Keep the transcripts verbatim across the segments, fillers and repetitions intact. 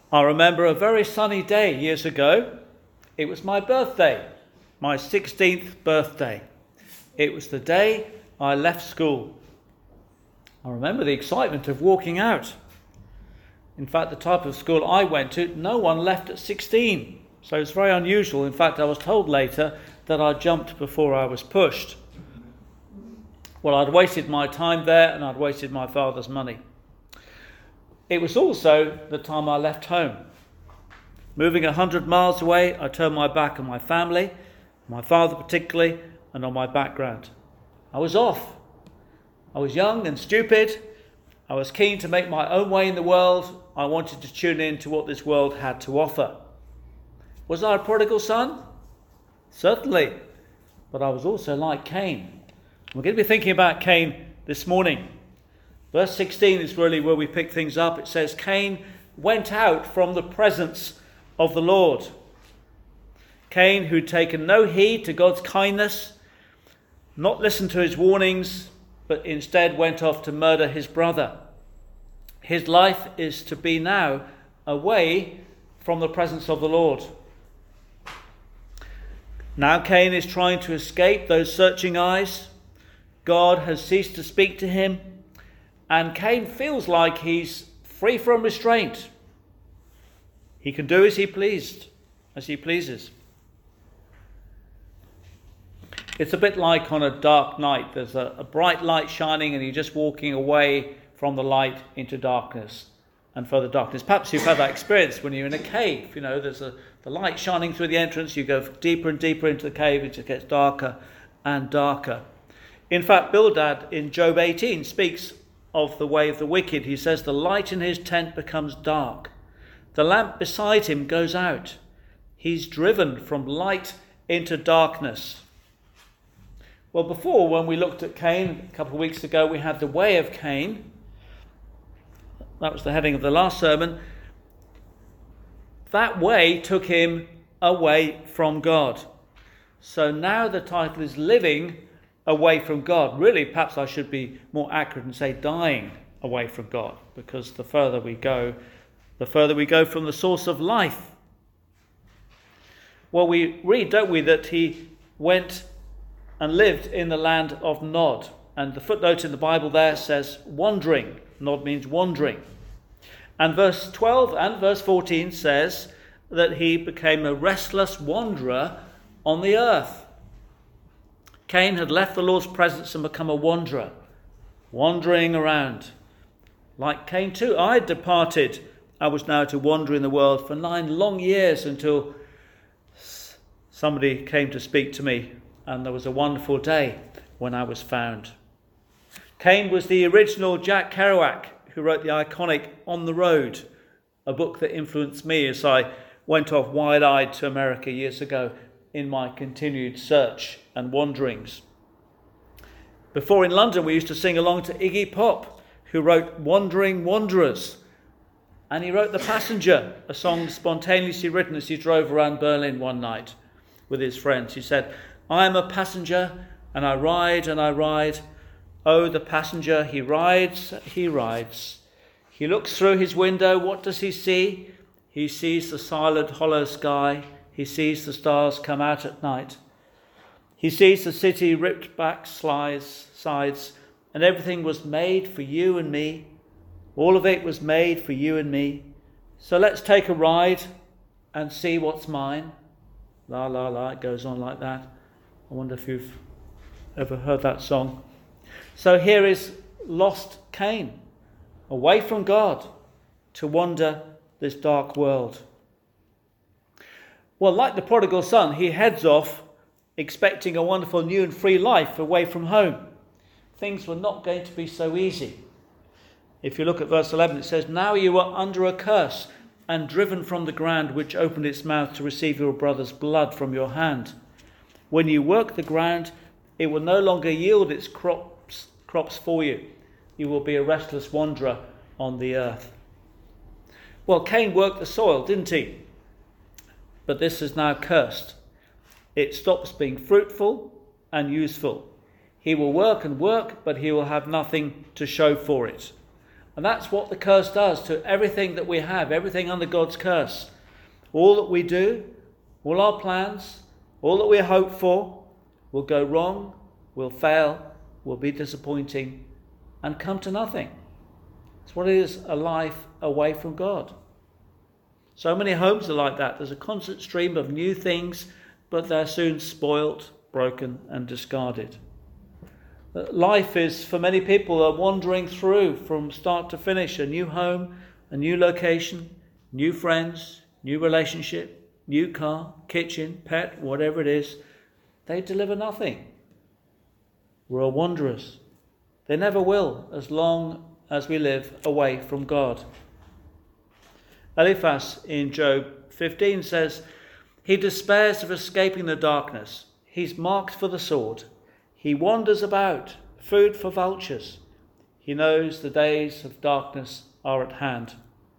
I remember a very sunny day years ago. It was my birthday, my sixteenth birthday. It was the day I left school. I remember the excitement of walking out. In fact, the type of school I went to, no one left at sixteen. So it's very unusual. In fact, I was told later that I jumped before I was pushed. Well, I'd wasted my time there and I'd wasted my father's money. It was also the time I left home. Moving a hundred miles away, I turned my back on my family, my father particularly, and on my background. I was off. I was young and stupid. I was keen to make my own way in the world. I wanted to tune in to what this world had to offer. Was I a prodigal son? Certainly. But I was also like Cain. We're going to be thinking about Cain this morning. Verse sixteen is really where we pick things up. It says, Cain went out from the presence of the Lord. Cain, who'd taken no heed to God's kindness, not listened to his warnings, but instead went off to murder his brother. His life is to be now away from the presence of the Lord. Now Cain is trying to escape those searching eyes. God has ceased to speak to him, and Cain feels like he's free from restraint. He can do as he pleased, as he pleases. It's a bit like on a dark night. There's a, a bright light shining and you're just walking away from the light into darkness and further darkness. Perhaps you've had that experience when you're in a cave. You know, there's a, the light shining through the entrance. You go deeper and deeper into the cave. It just gets darker and darker. In fact, Bildad in Job eighteen speaks of the way of the wicked. He says, the light in his tent becomes dark. The lamp beside him goes out. He's driven from light into darkness. Well, before, when we looked at Cain a couple of weeks ago, we had the way of Cain. That was the heading of the last sermon. That way took him away from God. So now the title is Living Away from God. Really, perhaps I should be more accurate and say dying away from God, because the further we go, the further we go from the source of life. Well, we read, don't we, that he went and lived in the land of Nod. And the footnote in the Bible there says wandering. Nod means wandering. And verse twelve and verse fourteen says that he became a restless wanderer on the earth. Cain had left the Lord's presence and become a wanderer, wandering around. Like Cain too, I had departed. I was now to wander in the world for nine long years until somebody came to speak to me. And there was a wonderful day when I was found. Cain was the original Jack Kerouac, who wrote the iconic On the Road, a book that influenced me as I went off wide-eyed to America years ago in my continued search and wanderings. Before in London, we used to sing along to Iggy Pop, who wrote Wandering Wanderers. And he wrote The Passenger, a song spontaneously written as he drove around Berlin one night with his friends. He said, I am a passenger, and I ride and I ride. Oh, the passenger, he rides, he rides. He looks through his window, what does he see? He sees the silent, hollow sky. He sees the stars come out at night. He sees the city ripped back slides, sides, and everything was made for you and me. All of it was made for you and me. So let's take a ride and see what's mine. La, la, la, it goes on like that. I wonder if you've ever heard that song. So here is lost Cain, away from God, to wander this dark world. Well, like the prodigal son, he heads off expecting a wonderful new and free life away from home. Things were not going to be so easy. If you look at verse eleven, it says, now you are under a curse and driven from the ground which opened its mouth to receive your brother's blood from your hand. When you work the ground, it will no longer yield its crops, crops for you. You will be a restless wanderer on the earth. Well, Cain worked the soil, didn't he? But this is now cursed. It stops being fruitful and useful. He will work and work, but he will have nothing to show for it. And that's what the curse does to everything that we have, everything under God's curse. All that we do, all our plans, all that we hope for will go wrong, will fail, will be disappointing, and come to nothing. It's what it is, a life away from God. So many homes are like that. There's a constant stream of new things, but they're soon spoilt, broken, and discarded. Life is, for many people, a wandering through from start to finish, a new home, a new location, new friends, new relationship, new car, kitchen, pet, whatever it is. They deliver nothing. We're wanderers. They never will, as long as we live away from God. Eliphaz in Job fifteen says, he despairs of escaping the darkness. He's marked for the sword. He wanders about, food for vultures. He knows the days of darkness are at hand.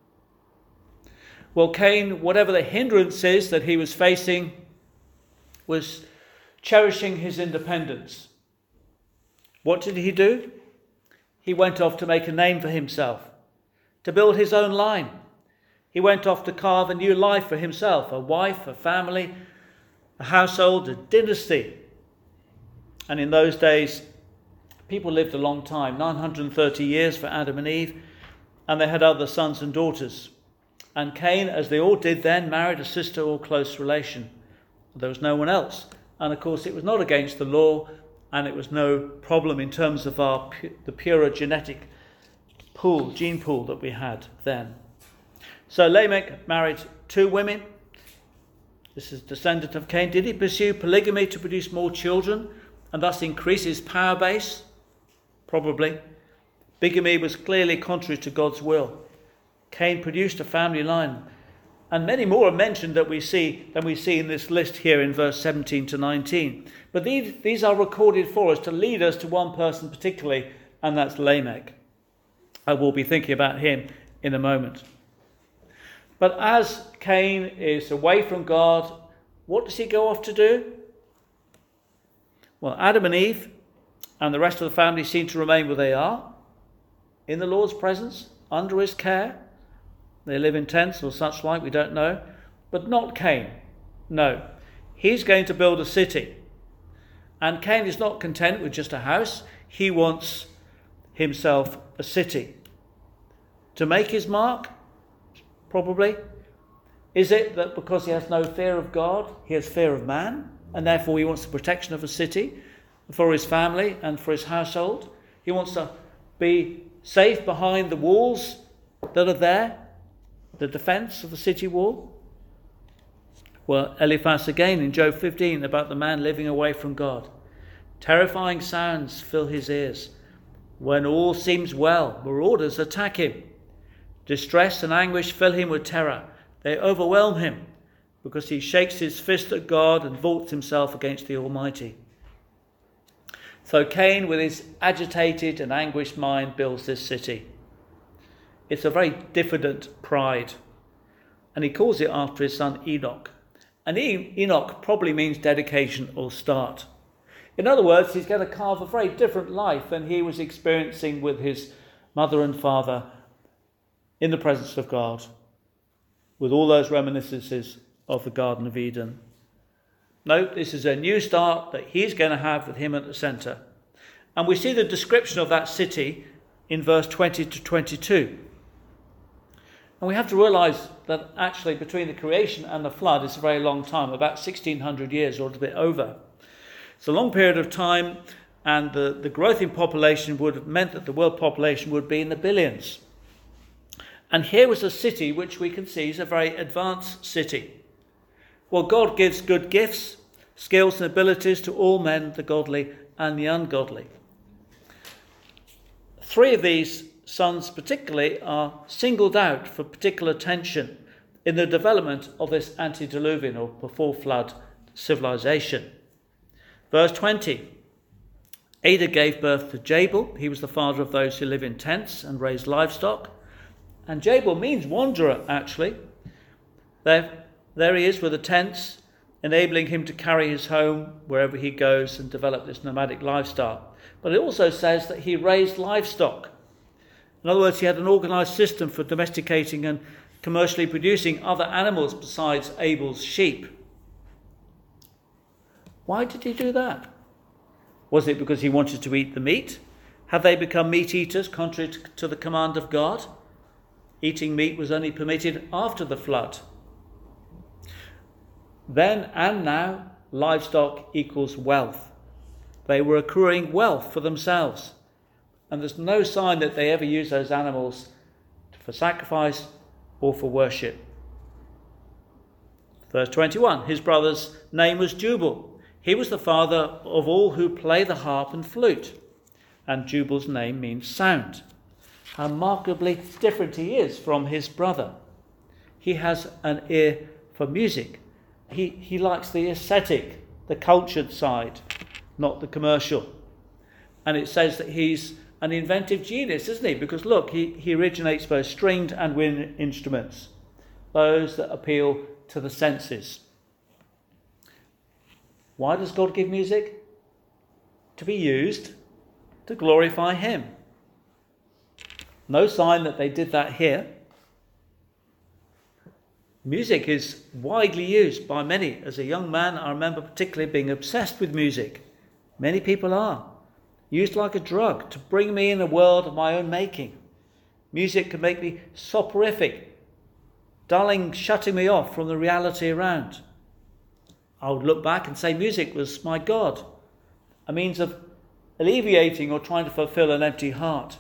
Well, Cain, whatever the hindrance is that he was facing, was cherishing his independence. What did he do? He went off to make a name for himself, to build his own line. He went off to carve a new life for himself, a wife, a family, a household, a dynasty. And in those days, people lived a long time, nine hundred thirty years for Adam and Eve, and they had other sons and daughters. And Cain, as they all did then, married a sister or close relation. There was no one else. And of course, it was not against the law, and it was no problem in terms of our the purer genetic pool, gene pool that we had then. So Lamech married two women. This is a descendant of Cain. Did he pursue polygamy to produce more children and thus increase his power base? Probably. Bigamy was clearly contrary to God's will. Cain produced a family line, and many more are mentioned that we see than we see in this list here in verse seventeen to nineteen. But these, these are recorded for us to lead us to one person particularly, and that's Lamech. I will be thinking about him in a moment. But as Cain is away from God, what does he go off to do? Well, Adam and Eve and the rest of the family seem to remain where they are, in the Lord's presence, under his care. They live in tents or such like, we don't know. But not Cain. No. He's going to build a city. And Cain is not content with just a house. He wants himself a city. To make his mark? Probably. Is it that because he has no fear of God, he has fear of man, and therefore he wants the protection of a city for his family and for his household? He wants to be safe behind the walls that are there, the defence of the city wall. Well, Eliphaz again in Job fifteen about the man living away from God. Terrifying sounds fill his ears. When all seems well, marauders attack him. Distress and anguish fill him with terror. They overwhelm him because he shakes his fist at God and vaults himself against the Almighty. So Cain, with his agitated and anguished mind, builds this city. It's a very diffident pride. And he calls it after his son Enoch. And Enoch probably means dedication or start. In other words, he's going to carve a very different life than he was experiencing with his mother and father in the presence of God, with all those reminiscences of the Garden of Eden. No, this is a new start that he's going to have with him at the centre. And we see the description of that city in verse twenty to twenty-two. And we have to realise that actually between the creation and the flood is a very long time, about sixteen hundred years or a little bit over. It's a long period of time, and the, the growth in population would have meant that the world population would be in the billions. And here was a city which we can see is a very advanced city. Well, God gives good gifts, skills and abilities to all men, the godly and the ungodly. Three of these sons particularly are singled out for particular attention in the development of this antediluvian or before flood civilization. Verse twenty, Adah gave birth to Jabal. He was the father of those who live in tents and raise livestock. And Jabal means wanderer, actually. There, there he is with the tents, enabling him to carry his home wherever he goes and develop this nomadic lifestyle. But it also says that he raised livestock. In other words, he had an organised system for domesticating and commercially producing other animals besides Abel's sheep. Why did he do that? Was it because he wanted to eat the meat? Have they become meat eaters, contrary to the command of God? Eating meat was only permitted after the flood. Then and now, livestock equals wealth. They were accruing wealth for themselves. And there's no sign that they ever used those animals for sacrifice or for worship. Verse twenty-one, his brother's name was Jubal. He was the father of all who play the harp and flute. And Jubal's name means sound. How remarkably different he is from his brother. He has an ear for music. He, he likes the aesthetic, the cultured side, not the commercial. And it says that he's an inventive genius, isn't he? Because look, he, he originates both stringed and wind instruments, those that appeal to the senses. Why does God give music? To be used to glorify him. No sign that they did that here. Music is widely used by many. As a young man, I remember particularly being obsessed with music. Many people are. Used like a drug to bring me in a world of my own making. Music can make me soporific, dulling, shutting me off from the reality around. I would look back and say music was my God, a means of alleviating or trying to fulfill an empty heart.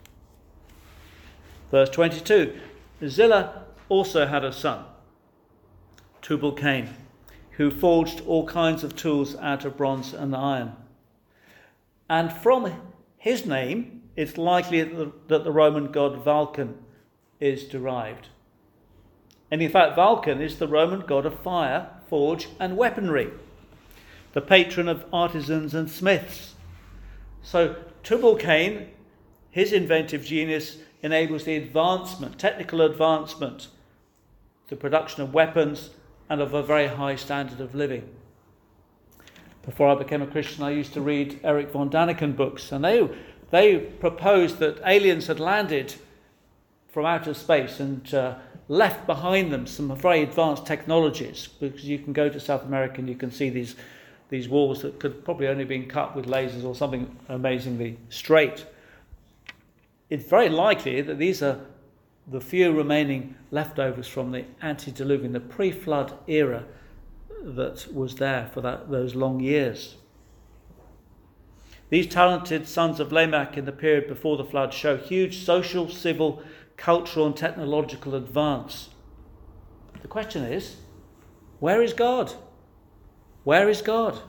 Verse twenty-two, Zillah also had a son, Tubal-Cain, who forged all kinds of tools out of bronze and iron. And from his name, it's likely that the Roman god Vulcan is derived. And in fact, Vulcan is the Roman god of fire, forge and weaponry, the patron of artisans and smiths. So Tubal-Cain, his inventive genius enables the advancement, technical advancement, the production of weapons and of a very high standard of living. Before I became a Christian, I used to read Erich von Däniken books, and they they proposed that aliens had landed from outer space and uh, left behind them some very advanced technologies, because you can go to South America and you can see these these walls that could probably only been cut with lasers or something amazingly straight. It's very likely that these are the few remaining leftovers from the antediluvian, the pre-flood era that was there for that, those long years. These talented sons of Lamech in the period before the flood show huge social, civil, cultural and technological advance. The question is, where is God? Where is God?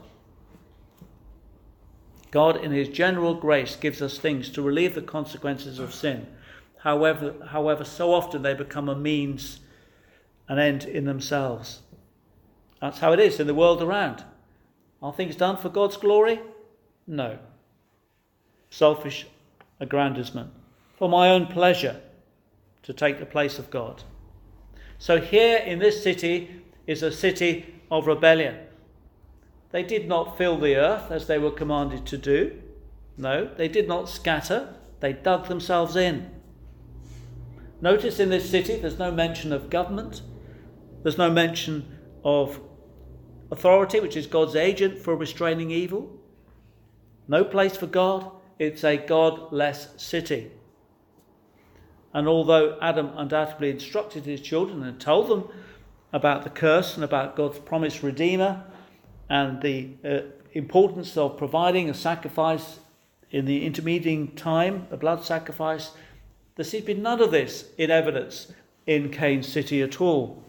God in his general grace gives us things to relieve the consequences of sin. However, however, so often they become a means, an end in themselves. That's how it is in the world around. Are things done for God's glory? No. Selfish aggrandizement. For my own pleasure, to take the place of God. So here in this city is a city of rebellion. They did not fill the earth as they were commanded to do. No, they did not scatter. They dug themselves in. Notice in this city there's no mention of government. There's no mention of authority, which is God's agent for restraining evil. No place for God. It's a godless city. And although Adam undoubtedly instructed his children and told them about the curse and about God's promised Redeemer and the uh, importance of providing a sacrifice in the intermediate time, a blood sacrifice, there seems to be none of this in evidence in Cain's city at all.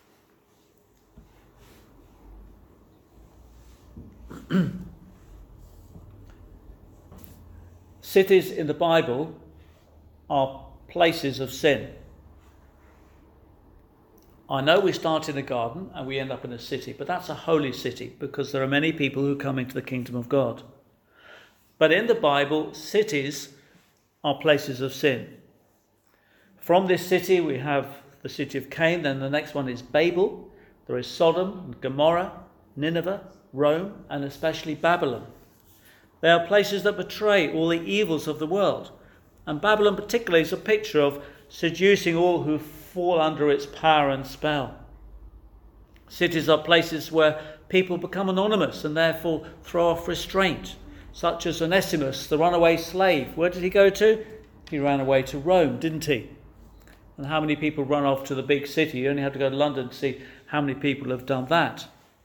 Cities in the Bible are places of sin. I know we start in a garden and we end up in a city, but that's a holy city because there are many people who come into the kingdom of God. But in the Bible, cities are places of sin. From this city we have the city of Cain, then the next one is Babel. There is Sodom and Gomorrah, Nineveh, Rome, and especially Babylon. They are places that betray all the evils of the world. And Babylon particularly is a picture of seducing all who fall under its power and spell. Cities are places where people become anonymous and therefore throw off restraint, such as Onesimus, the runaway slave. Where did he go to? He ran away to Rome, didn't he? And how many people run off to the big city? You only have to go to London to see how many people have done that.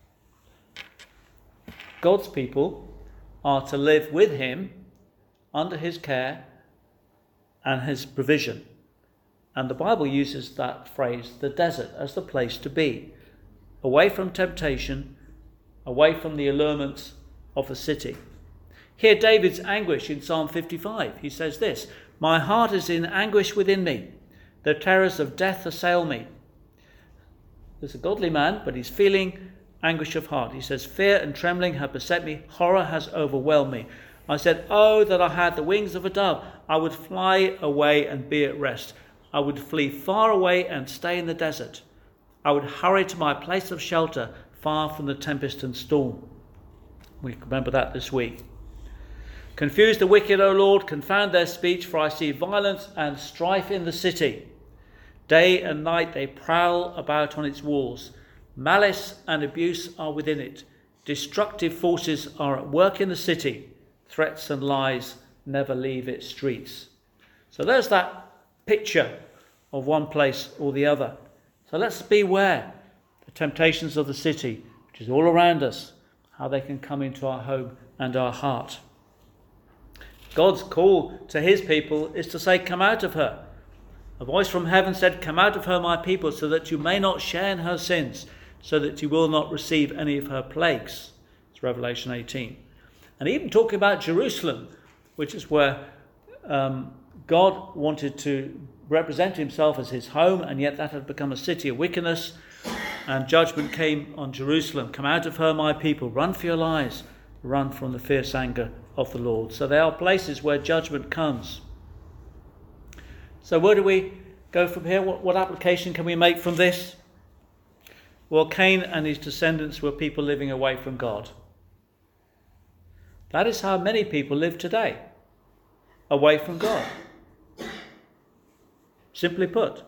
God's people are to live with him, under his care and his provision. And the Bible uses that phrase, the desert, as the place to be. Away from temptation, away from the allurements of the city. Hear David's anguish in Psalm fifty-five. He says this, "My heart is in anguish within me. The terrors of death assail me." There's a godly man, but he's feeling anguish of heart. He says, "Fear and trembling have beset me. Horror has overwhelmed me. I said, oh, that I had the wings of a dove. I would fly away and be at rest. I would flee far away and stay in the desert. I would hurry to my place of shelter, far from the tempest and storm." We remember that this week. "Confuse the wicked, O Lord, confound their speech, for I see violence and strife in the city. Day and night they prowl about on its walls. Malice and abuse are within it. Destructive forces are at work in the city. Threats and lies never leave its streets." So there's that picture of one place or the other. So let's beware the temptations of the city, which is all around us, how they can come into our home and our heart. God's call to his people is to say, "Come out of her." A voice from heaven said, "Come out of her, my people, so that you may not share in her sins, so that you will not receive any of her plagues." It's Revelation eighteen. And even talking about Jerusalem, which is where um, God wanted to represent himself as his home, and yet that had become a city of wickedness, and judgment came on Jerusalem. "Come out of her, my people, run for your lives, run from the fierce anger of the Lord." So there are places where judgment comes. So where do we go from here? What, what application can we make from this? Well, Cain and his descendants were people living away from God. That is how many people live today, away from God. Simply put,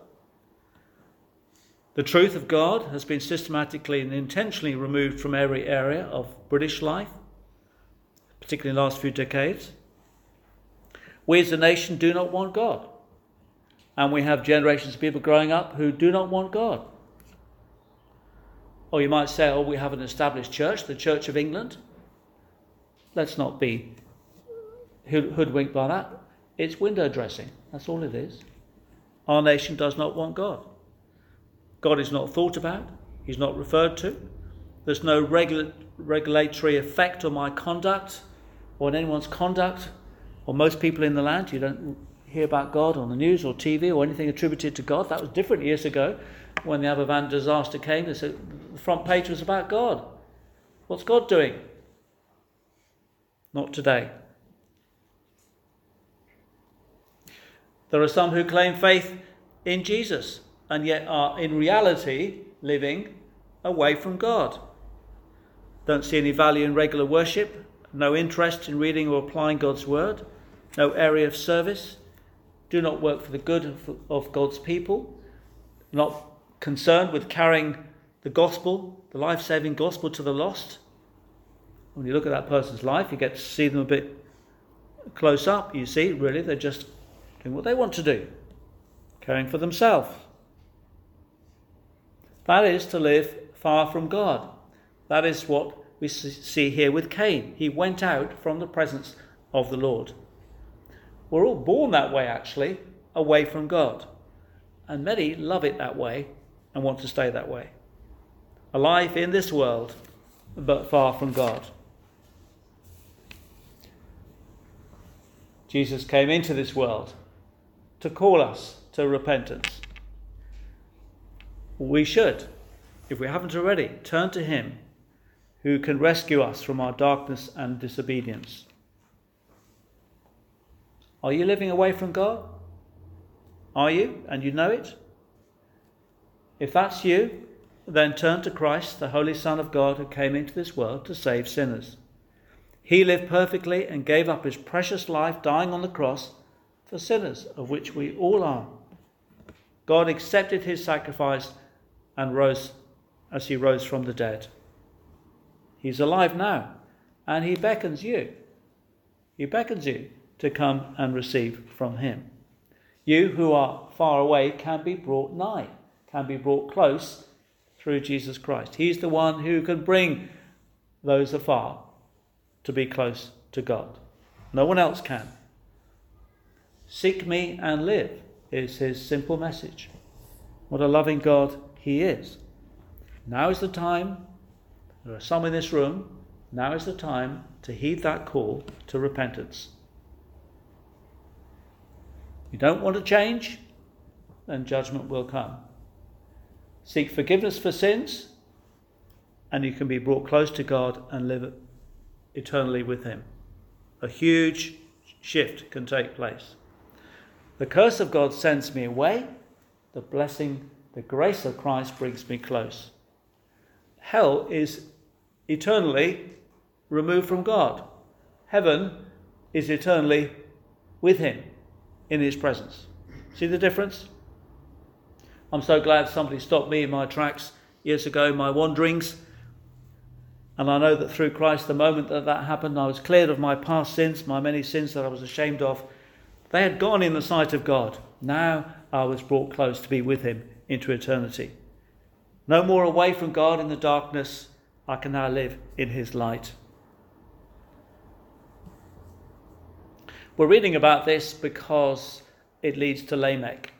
the truth of God has been systematically and intentionally removed from every area of British life, particularly in the last few decades. We as a nation do not want God. And we have generations of people growing up who do not want God. Or you might say, oh, we have an established church, the Church of England. Let's not be hoodwinked by that. It's window dressing. That's all it is. Our nation does not want God. God is not thought about. He's not referred to. There's no regula- regulatory effect on my conduct or on anyone's conduct or most people in the land. You don't hear about God on the news or T V or anything attributed to God. That was different years ago when the Aberfan disaster came. They said the front page was about God. What's God doing? Not today. There are some who claim faith in Jesus and yet are in reality living away from God. Don't see any value in regular worship, no interest in reading or applying God's word, no area of service, do not work for the good of, of God's people, not concerned with carrying the gospel, the life-saving gospel to the lost. When you look at that person's life, you get to see them a bit close up. You see, really, they're just doing what they want to do, caring for themselves. That is to live far from God. That is what we see here with Cain. He went out from the presence of the Lord. We're all born that way, actually, away from God. And many love it that way and want to stay that way. Alive in this world, but far from God. Jesus came into this world to call us to repentance. We should, if we haven't already, turn to him who can rescue us from our darkness and disobedience. Are you living away from God? Are you? And you know it? If that's you, then turn to Christ, the Holy Son of God, who came into this world to save sinners. He lived perfectly and gave up his precious life, dying on the cross for sinners, of which we all are. God accepted his sacrifice and rose as he rose from the dead. He's alive now, and he beckons you. He beckons you to come and receive from him. You who are far away can be brought nigh, can be brought close through Jesus Christ. He's the one who can bring those afar to be close to God. No one else can. Seek me and live is his simple message. What a loving God he is. Now is the time, there are some in this room, now is the time to heed that call to repentance. You don't want to change, then judgment will come. Seek forgiveness for sins, and you can be brought close to God and live eternally with him. A huge shift can take place. The curse of God sends me away. The blessing, the grace of Christ brings me close. Hell is eternally removed from God. Heaven is eternally with him in his presence. See the difference? I'm so glad somebody stopped me in my tracks years ago in my wanderings. And I know that through Christ, the moment that that happened, I was cleared of my past sins, my many sins that I was ashamed of. They had gone in the sight of God. Now I was brought close to be with him into eternity. No more away from God in the darkness. I can now live in his light. We're reading about this because it leads to Lamech.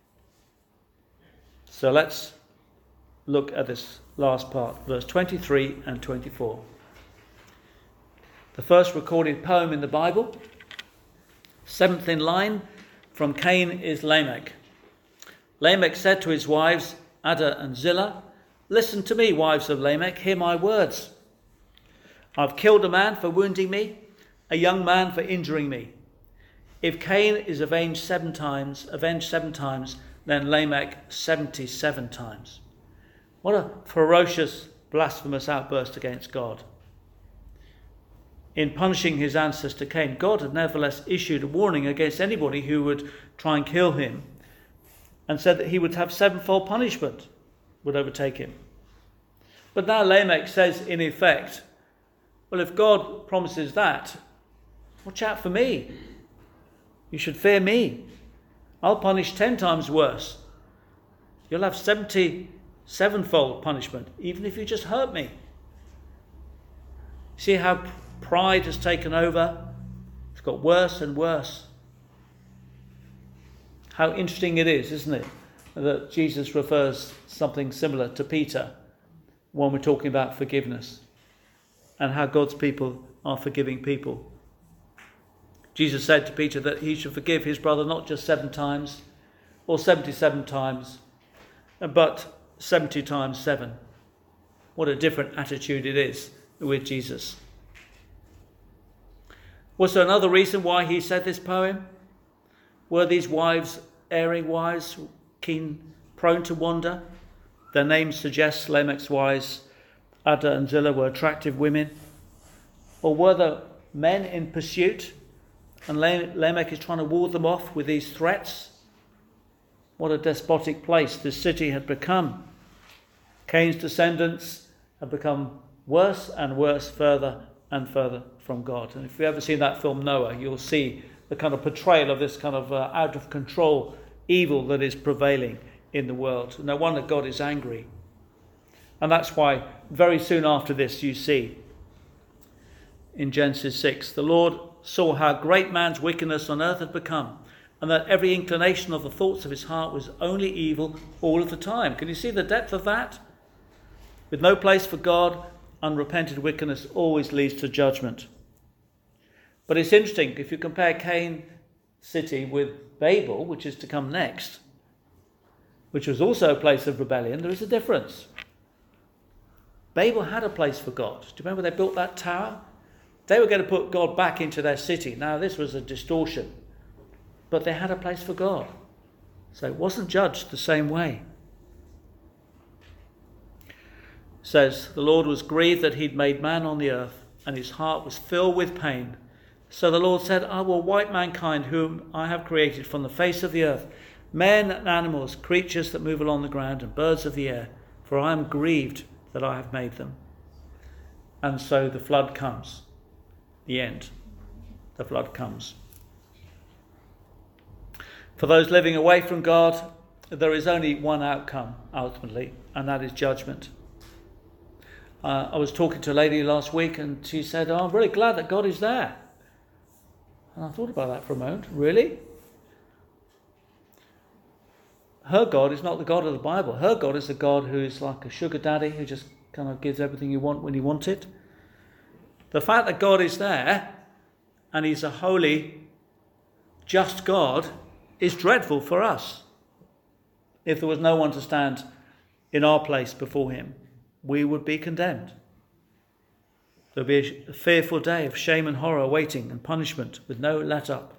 So let's look at this last part, verse twenty-three and twenty-four. The first recorded poem in the Bible. Seventh in line from Cain is Lamech. Lamech said to his wives, Adah and Zillah, listen to me, wives of Lamech, hear my words. I've killed a man for wounding me, a young man for injuring me. If Cain is avenged seven times, avenged seven times, then Lamech seventy-seven times. What a ferocious, blasphemous outburst against God. In punishing his ancestor Cain, God had nevertheless issued a warning against anybody who would try and kill him, and said that he would have sevenfold punishment would overtake him. But now Lamech says, in effect, well, if God promises that, watch out for me. You should fear me. I'll punish ten times worse. You'll have seventy-sevenfold punishment, even if you just hurt me. See how pride has taken over? It's got worse and worse. How interesting it is, isn't it, that Jesus refers something similar to Peter when we're talking about forgiveness and how God's people are forgiving people. Jesus said to Peter that he should forgive his brother not just seven times or seventy-seven times, but seventy times seven. What a different attitude it is with Jesus. Was there another reason why he said this poem? Were these wives erring wives, keen, prone to wander? Their name suggests Lamech's wives, Adah and Zillah, were attractive women. Or were there men in pursuit, and Lamech is trying to ward them off with these threats? What a despotic place this city had become. Cain's descendants have become worse and worse, further and further from God. And if you've ever seen that film Noah, you'll see the kind of portrayal of this kind of uh, out of control evil that is prevailing in the world. No wonder God is angry. And that's why very soon after this you see in Genesis six, the Lord saw how great man's wickedness on earth had become, and that every inclination of the thoughts of his heart was only evil all of the time. Can you see the depth of that? With no place for God, unrepented wickedness always leads to judgment. But it's interesting, if you compare Cain city with Babel, which is to come next, which was also a place of rebellion, there is a difference. Babel had a place for God. Do you remember they built that tower? They were going to put God back into their city. Now this was a distortion, but they had a place for God. So it wasn't judged the same way. It says, the Lord was grieved that he'd made man on the earth, and his heart was filled with pain. So the Lord said, I will wipe mankind whom I have created from the face of the earth, men and animals, creatures that move along the ground, and birds of the air, for I am grieved that I have made them. And so the flood comes. The end. The flood comes. For those living away from God, there is only one outcome, ultimately, and that is judgment. Uh, I was talking to a lady last week, and she said, oh, I'm really glad that God is there. And I thought about that for a moment. Really? Her God is not the God of the Bible. Her God is a God who is like a sugar daddy who just kind of gives everything you want when you want it. The fact that God is there and he's a holy, just God is dreadful for us. If there was no one to stand in our place before him, we would be condemned. There would be a fearful day of shame and horror waiting and punishment with no let up.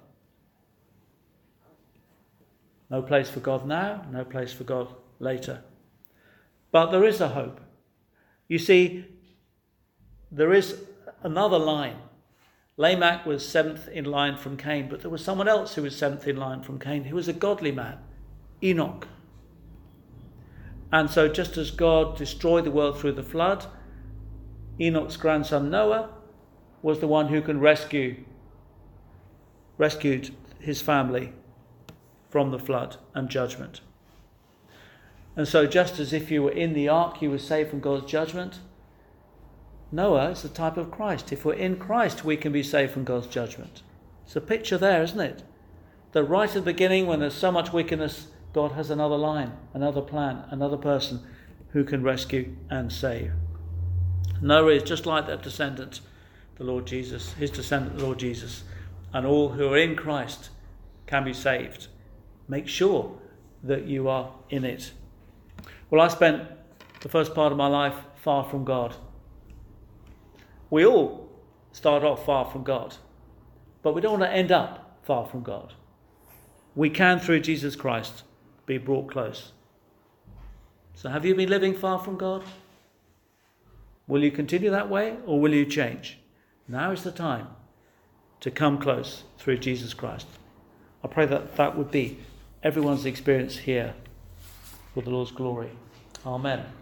No place for God now, no place for God later. But there is a hope. You see, there is another line. Lamech was seventh in line from Cain, but there was someone else who was seventh in line from Cain, who was a godly man, Enoch. And so just as God destroyed the world through the flood, Enoch's grandson Noah was the one who can rescue, rescued his family from the flood and judgment. And so just as if you were in the ark, you were saved from God's judgment, Noah is the type of Christ. If we're in Christ, we can be saved from God's judgment. It's a picture there, isn't it? That right at the beginning, when there's so much wickedness, God has another line, another plan, another person who can rescue and save. Noah is just like that descendant, the Lord Jesus, his descendant, the Lord Jesus, and all who are in Christ can be saved. Make sure that you are in it. Well, I spent the first part of my life far from God. We all start off far from God, but we don't want to end up far from God. We can, through Jesus Christ, be brought close. So have you been living far from God? Will you continue that way, or will you change? Now is the time to come close through Jesus Christ. I pray that that would be everyone's experience here for the Lord's glory. Amen.